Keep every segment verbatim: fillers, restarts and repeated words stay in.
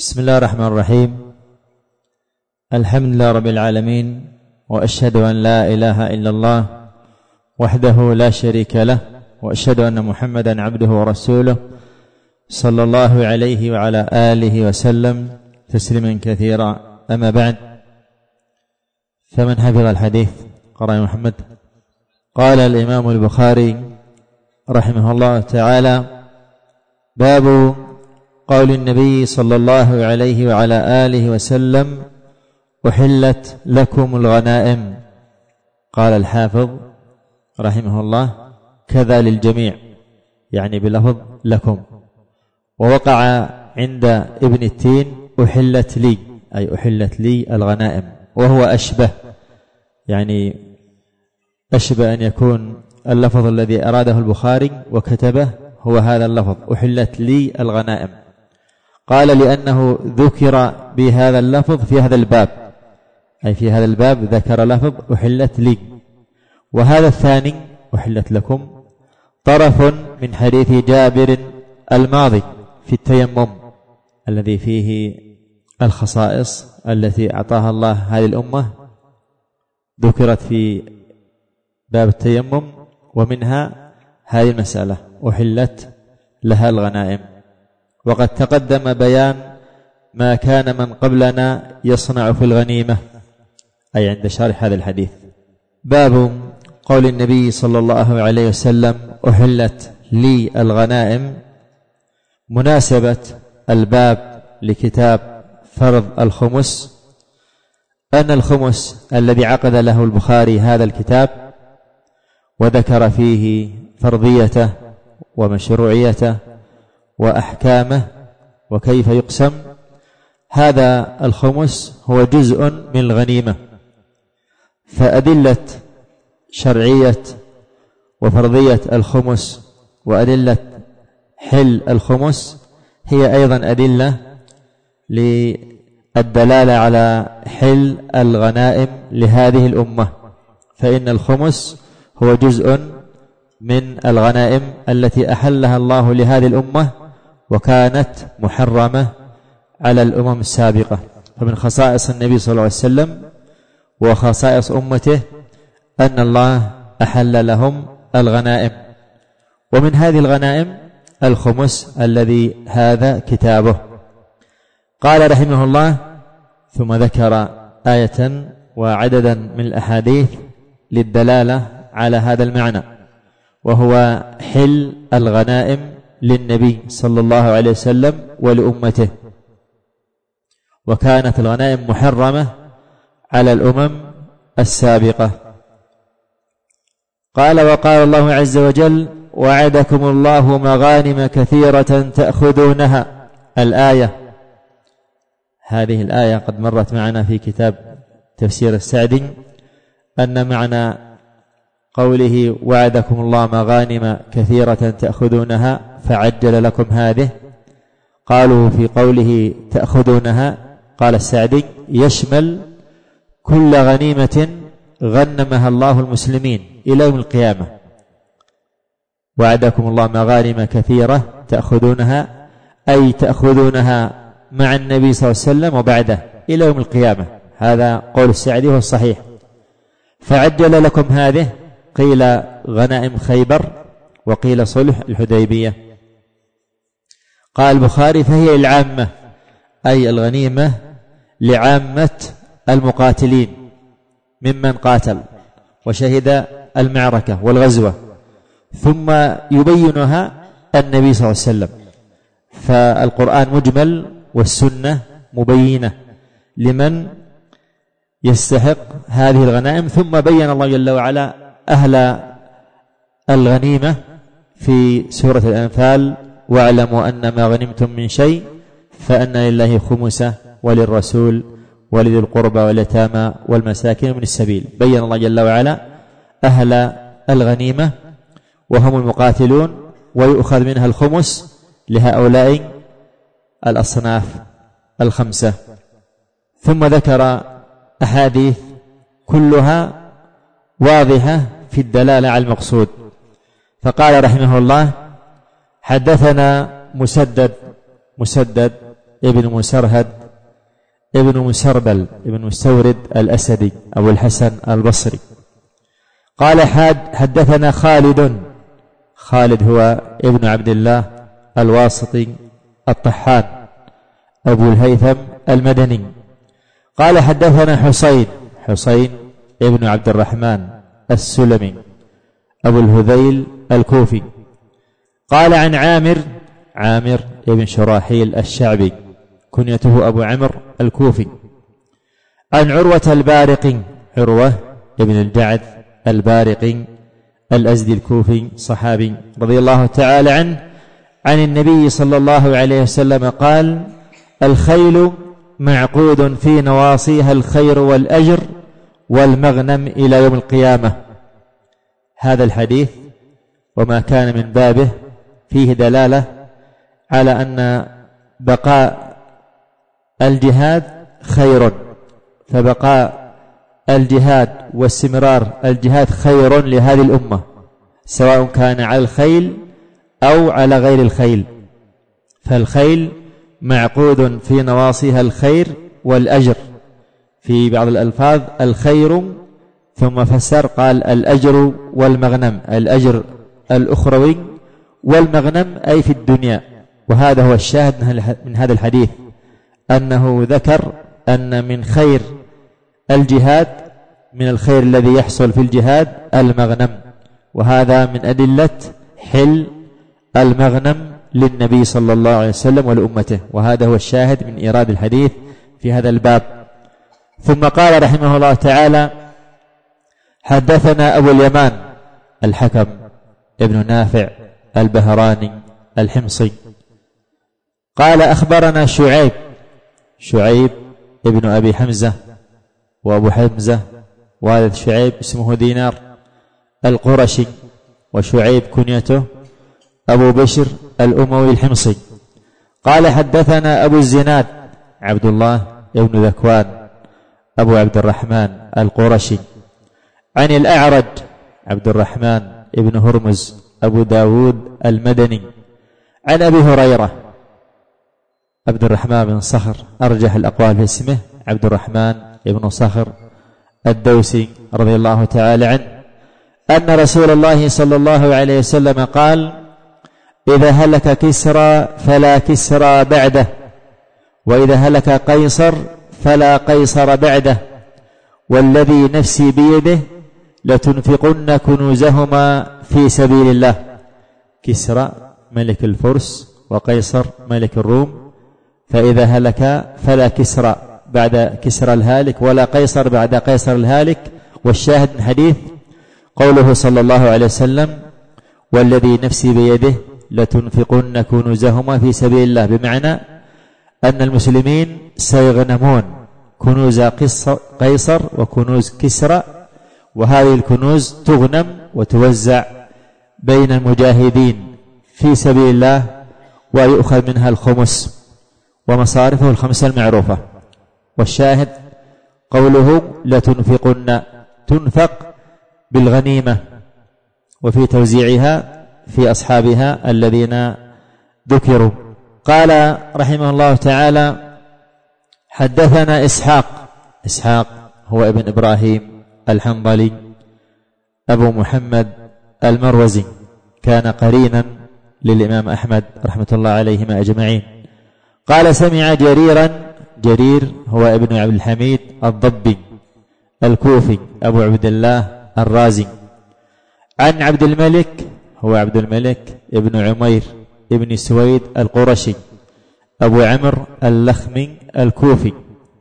بسم الله الرحمن الرحيم. الحمد لله رب العالمين، وأشهد أن لا إله إلا الله وحده لا شريك له، وأشهد أن محمدا عبده ورسوله صلى الله عليه وعلى آله وسلم تسليما كثيرا. أما بعد، فمن حفظ الحديث قرأ محمد. قال الإمام البخاري رحمه الله تعالى: باب قول النبي صلى الله عليه وعلى آله وسلم: أحلت لكم الغنائم. قال الحافظ رحمه الله: كذا للجميع، يعني بلفظ لكم. ووقع عند ابن التين: أحلت لي، أي أحلت لي الغنائم، وهو أشبه، يعني أشبه أن يكون اللفظ الذي أراده البخاري وكتبه هو هذا اللفظ: أحلت لي الغنائم. قال: لأنه ذكر بهذا اللفظ في هذا الباب، أي في هذا الباب ذكر لفظ أحلت لي. وهذا الثاني أحلت لكم طرف من حديث جابر الماضي في التيمم، الذي فيه الخصائص التي أعطاها الله هذه الأمة، ذكرت في باب التيمم، ومنها هذه المسألة: أحلت لها الغنائم. وقد تقدم بيان ما كان من قبلنا يصنع في الغنيمة، أي عند شرح هذا الحديث. باب قول النبي صلى الله عليه وسلم: أحلت لي الغنائم. مناسبة الباب لكتاب فرض الخمس أن الخمس الذي عقد له البخاري هذا الكتاب وذكر فيه فرضيته ومشروعيته وأحكامه وكيف يقسم، هذا الخمس هو جزء من الغنيمة، فأدلة شرعية وفرضية الخمس وأدلة حل الخمس هي أيضا أدلة للدلالة على حل الغنائم لهذه الأمة، فإن الخمس هو جزء من الغنائم التي أحلها الله لهذه الأمة، وكانت محرمة على الأمم السابقة. فمن خصائص النبي صلى الله عليه وسلم وخصائص أمته أن الله أحل لهم الغنائم، ومن هذه الغنائم الخمس الذي هذا كتابه. قال رحمه الله: ثم ذكر آية وعددا من الأحاديث للدلالة على هذا المعنى، وهو حل الغنائم للنبي صلى الله عليه وسلم ولأمته، وكانت الغنائم محرمة على الأمم السابقة. قال: وقال الله عز وجل: وعدكم الله مغانم كثيرة تأخذونها. الآية، هذه الآية قد مرت معنا في كتاب تفسير السعدي، أن معنى قوله: وعدكم الله مغانم كثيرة تأخذونها فعجل لكم هذه، قالوا في قوله تأخذونها، قال السعدي: يشمل كل غنيمة غنمها الله المسلمين إلى يوم القيامة. وعدكم الله مغانم كثيرة تأخذونها، أي تأخذونها مع النبي صلى الله عليه وسلم وبعده إلى يوم القيامة. هذا قول السعدي هو الصحيح. فعجل لكم هذه، قيل غنائم خيبر، وقيل صلح الحديبية. قال البخاري: فهي العامة، أي الغنيمة لعامة المقاتلين ممن قاتل وشهد المعركة والغزوة، ثم يبينها النبي صلى الله عليه وسلم. فالقرآن مجمل والسنة مبينة لمن يستحق هذه الغنائم. ثم بين الله جل وعلا أهل الغنيمة في سورة الأنفال: واعلموا أن ما غنمتم من شيء فأن لله خمسه وللرسول ولذي القربى واليتامى والمساكين من السبيل. بين الله جل وعلا أهل الغنيمة وهم المقاتلون، ويؤخذ منها الخمس لهؤلاء الأصناف الخمسة. ثم ذكر أحاديث كلها واضحة في الدلالة على المقصود. فقال رحمه الله: حدثنا مسدد مسدد ابن مسرهد ابن مسربل ابن مستورد الأسدي أبو الحسن البصري. قال حدثنا خالد، خالد هو ابن عبد الله الواسطي الطحان أبو الهيثم المدني. قال حدثنا حسين، حسين ابن عبد الرحمن السلمي أبو الهذيل الكوفي. قال عن عامر، عامر ابن شراحيل الشعبي كنيته أبو عمرو الكوفي. عن عروة البارقي، عروة ابن الجعد البارقي الأزدي الكوفي صحابي رضي الله تعالى عنه، عن النبي صلى الله عليه وسلم قال: الخيل معقود في نواصيها الخير والأجر والمغنم إلى يوم القيامة. هذا الحديث وما كان من بابه فيه دلالة على أن بقاء الجهاد خير، فبقاء الجهاد واستمرار الجهاد خير لهذه الأمة، سواء كان على الخيل أو على غير الخيل. فالخيل معقود في نواصيها الخير والأجر، في بعض الألفاظ الخير ثم فسر قال الأجر والمغنم، الأجر الأخروي والمغنم أي في الدنيا. وهذا هو الشاهد من هذا الحديث، أنه ذكر أن من خير الجهاد، من الخير الذي يحصل في الجهاد المغنم، وهذا من أدلة حل المغنم للنبي صلى الله عليه وسلم ولأمته، وهذا هو الشاهد من إيراد الحديث في هذا الباب. ثم قال رحمه الله تعالى: حدثنا أبو اليمان الحكم ابن نافع البهراني الحمصي قال: أخبرنا شعيب، شعيب ابن أبي حمزة وأبو حمزة والد شعيب اسمه دينار القرشي، وشعيب كنيته أبو بشر الأموي الحمصي. قال: حدثنا أبو الزناد عبد الله ابن ذكوان أبو عبد الرحمن القرشي عن الأعرج عبد الرحمن ابن هرمز أبو داود المدني عن أبي هريرة عبد الرحمن بن صخر، أرجح الأقوال في اسمه عبد الرحمن ابن صخر الدوسي رضي الله تعالى عنه، أن رسول الله صلى الله عليه وسلم قال: إذا هلك كسرى فلا كسرى بعده، وإذا هلك قيصر فلا قيصر بعده، والذي نفسي بيده لتنفقن كنوزهما في سبيل الله. كسرى ملك الفرس وقيصر ملك الروم، فإذا هلك فلا كسرى بعد كسرى الهالك ولا قيصر بعد قيصر الهالك. والشاهد من حديث قوله صلى الله عليه وسلم: والذي نفسي بيده لتنفقن كنوزهما في سبيل الله، بمعنى أن المسلمين سيغنمون كنوز قيصر وكنوز كسرى، وهذه الكنوز تغنم وتوزع بين المجاهدين في سبيل الله، ويؤخذ منها الخمس ومصارفه الخمسة المعروفة. والشاهد قوله لتنفقن، تنفق بالغنيمة وفي توزيعها في أصحابها الذين ذكروا. قال رحمه الله تعالى: حدثنا إسحاق، إسحاق هو ابن إبراهيم الحنظلي أبو محمد المروزي، كان قرينا للإمام أحمد رحمة الله عليهما أجمعين. قال: سمع جريرا، جرير هو ابن عبد الحميد الضبي الكوفي أبو عبد الله الرازي، عن عبد الملك هو عبد الملك ابن عمير ابن سويد القرشي أبو عمرو اللخمي الكوفي،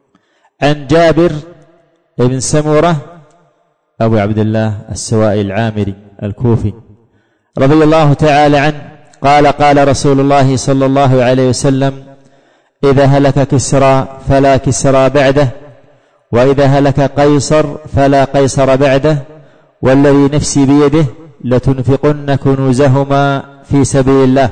عن جابر ابن سمرة أبو عبد الله السوائي العامري الكوفي رضي الله تعالى عنه قال: قال رسول الله صلى الله عليه وسلم: إذا هلك كسرى فلا كسرى بعده، وإذا هلك قيصر فلا قيصر بعده، والذي نفسي بيده لتنفقن كنوزهما في سبيل الله.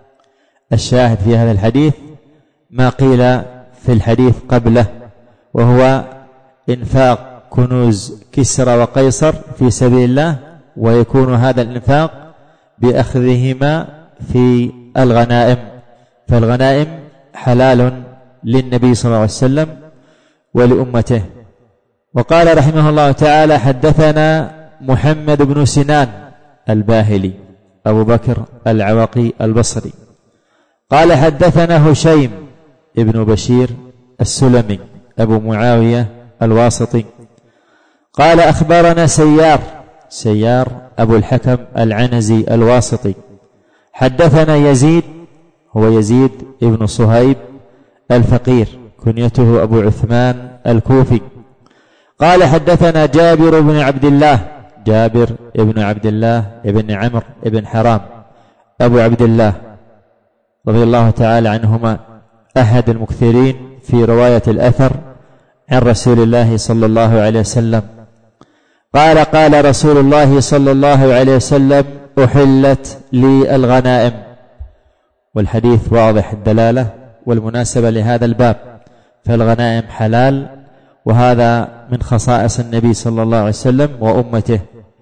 الشاهد في هذا الحديث ما قيل في الحديث قبله، وهو إنفاق كنوز كسرى وقيصر في سبيل الله، ويكون هذا الإنفاق بأخذهما في الغنائم، فالغنائم حلال للنبي صلى الله عليه وسلم ولأمته. وقال رحمه الله تعالى: حدثنا محمد بن سنان الباهلي أبو بكر العواقي البصري قال حدثنا هشيم ابن بشير السلمي أبو معاوية الواسطي قال أخبرنا سيار سيار أبو الحكم العنزي الواسطي حدثنا يزيد هو يزيد ابن صهيب الفقير كنيته أبو عثمان الكوفي قال حدثنا جابر بن عبد الله جابر ابن عبد الله ابن عمرو ابن حرام أبو عبد الله رضي الله تعالى عنهما أحد المكثرين في رواية الأثر عن رسول الله صلى الله عليه وسلم قال قال رسول الله صلى الله عليه وسلم: أحلت لي الغنائم. والحديث واضح الدلالة والمناسبة لهذا الباب، فالغنائم حلال، وهذا من خصائص النبي صلى الله عليه وسلم وأمته.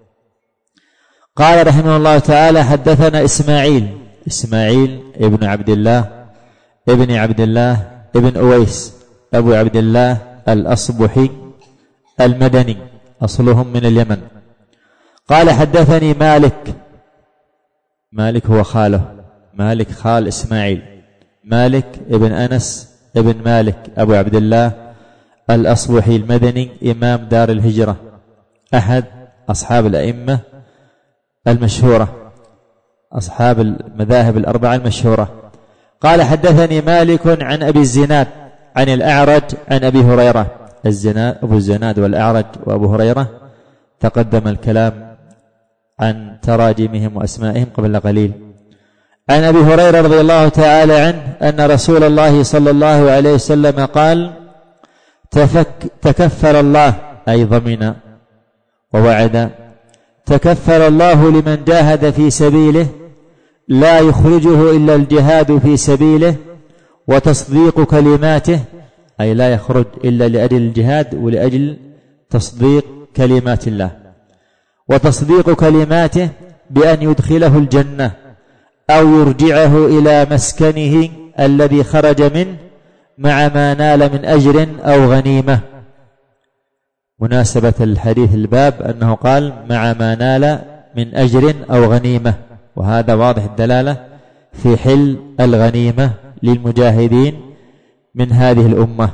قال رحمه الله تعالى: حدثنا إسماعيل إسماعيل ابن عبد الله ابن عبد الله ابن أويس أبو عبد الله الأصبحي المدني أصلهم من اليمن. قال حدثني مالك مالك هو خاله مالك خال إسماعيل مالك ابن أنس ابن مالك أبو عبد الله الأصبحي المدني إمام دار الهجرة أحد أصحاب الأئمة المشهورة أصحاب المذاهب الأربعة المشهورة. قال حدثني مالك عن أبي الزناد عن الأعرج عن أبي هريرة. الزناد أبو الزناد والأعرج وأبو هريرة تقدم الكلام عن تراجمهم وأسمائهم قبل قليل. عن أبي هريرة رضي الله تعالى عنه أن رسول الله صلى الله عليه وسلم قال: تفك تكفل الله أي ضمن ووعد تكفل الله لمن جاهد في سبيله لا يخرجه إلا الجهاد في سبيله وتصديق كلماته، أي لا يخرج إلا لأجل الجهاد ولأجل تصديق كلمات الله، وتصديق كلماته بأن يدخله الجنة أو يرجعه إلى مسكنه الذي خرج منه مع ما نال من أجر أو غنيمة. مناسبة الحديث الباب أنه قال مع ما نال من أجر أو غنيمة، وهذا واضح الدلالة في حل الغنيمة للمجاهدين من هذه الأمة.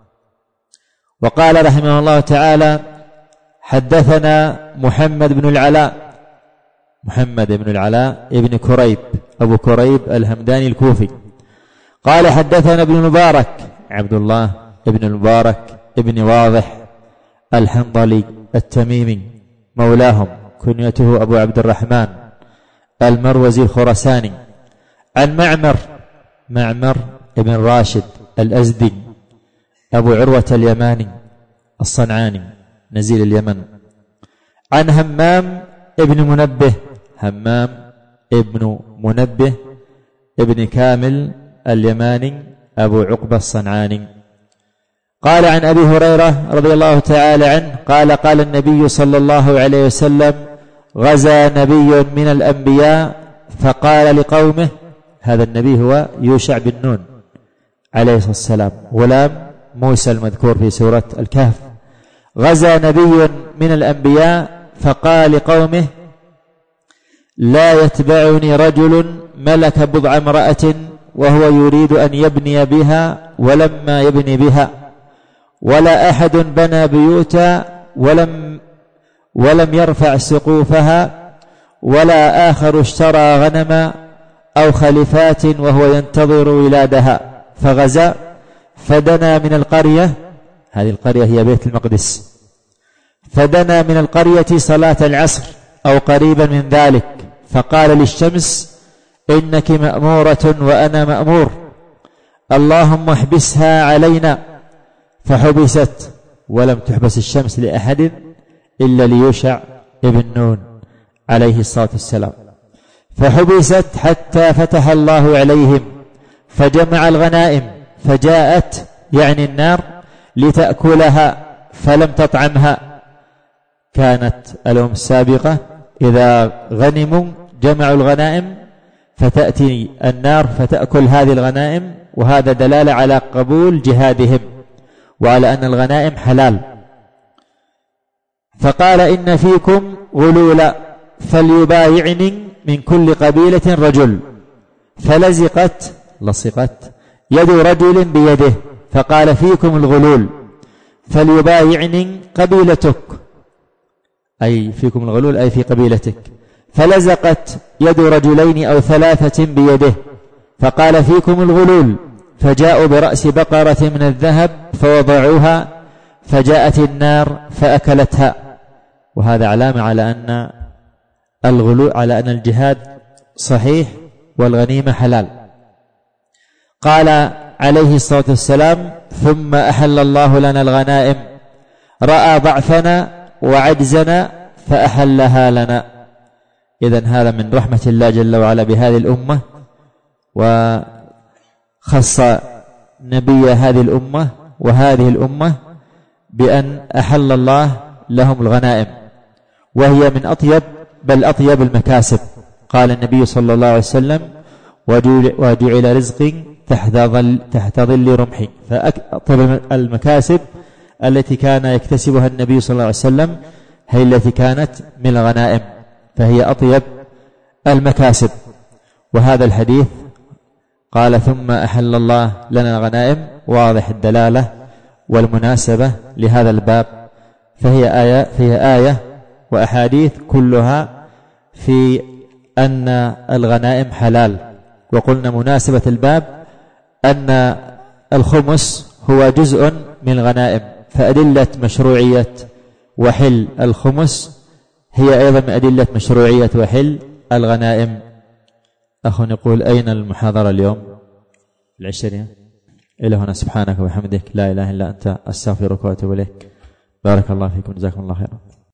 وقال رحمه الله تعالى: حدثنا محمد بن العلاء محمد بن العلاء ابن كريب أبو كريب الهمداني الكوفي قال حدثنا ابن المبارك عبد الله ابن المبارك ابن واضح الحنظلي التميمي مولاهم كنيته أبو عبد الرحمن المروزي الخرساني عن معمر معمر ابن راشد الأزدي أبو عروة اليماني الصنعاني نزيل اليمن عن همام ابن منبه همام ابن منبه ابن كامل اليماني أبو عقبة الصنعاني قال عن أبي هريرة رضي الله تعالى عنه قال قال النبي صلى الله عليه وسلم: غزا نبي من الأنبياء فقال لقومه، هذا النبي هو يوشع بن نون عليه الصلاة والسلام غلام موسى المذكور في سورة الكهف. غزا نبي من الأنبياء فقال لقومه: لا يتبعني رجل ملك بضع امرأة وهو يريد أن يبني بها ولما يبني بها، ولا أحد بنى بيوتا ولم ولم يرفع سقوفها، ولا آخر اشترى غنما أو خلفات وهو ينتظر ولادها، فغزا فدنا من القرية، هذه القرية هي بيت المقدس، فدنا من القرية صلاة العصر أو قريبا من ذلك، فقال للشمس: إنك مأمورة وأنا مأمور، اللهم احبسها علينا، فحبست، ولم تحبس الشمس لأحد إلا ليوشع ابن نون عليه الصلاة والسلام، فحبست حتى فتح الله عليهم فجمع الغنائم، فجاءت يعني النار لتأكلها فلم تطعمها. كانت الأمم السابقة إذا غنموا جمعوا الغنائم فتأتي النار فتأكل هذه الغنائم وهذا دلالة على قبول جهادهم وعلى أن الغنائم حلال. فقال إن فيكم غلولا فليبايعني من كل قبيلة رجل، فلزقت لصقت يد رجل بيده فقال فيكم الغلول فليبايعني قبيلتك، أي فيكم الغلول أي في قبيلتك. فلزقت يد رجلين أو ثلاثة بيده فقال فيكم الغلول، فجاءوا برأس بقرة من الذهب فوضعوها فجاءت النار فأكلتها. وهذا علامة على أن الغلول على أن الجهاد صحيح والغنيمة حلال. قال عليه الصلاة والسلام ثم أحل الله لنا الغنائم، رأى ضعفنا وعجزنا فأحلها لنا. إذن هذا من رحمة الله جل وعلا بهذه الأمة، وخص نبي هذه الأمة وهذه الأمة بأن أحل الله لهم الغنائم، وهي من أطيب بل أطيب المكاسب. قال النبي صلى الله عليه وسلم وجعل رزقي تحت ظل رمحي. فأطيب المكاسب التي كان يكتسبها النبي صلى الله عليه وسلم هي التي كانت من الغنائم، فهي أطيب المكاسب. وهذا الحديث قال ثم أحل الله لنا الغنائم واضح الدلالة والمناسبة لهذا الباب، فهي آية فيها آية وأحاديث كلها في أن الغنائم حلال. وقلنا مناسبة الباب أن الخمس هو جزء من الغنائم، فأدلة مشروعية وحل الخمس هي أيضا من أدلة مشروعية وحل الغنائم. أخ يقول أين المحاضرة اليوم العشرين؟ إلى هنا. سبحانك وبحمدك لا إله إلا أنت أستغفرك وأتوب إليك. بارك الله فيكم، جزاكم الله خيرا.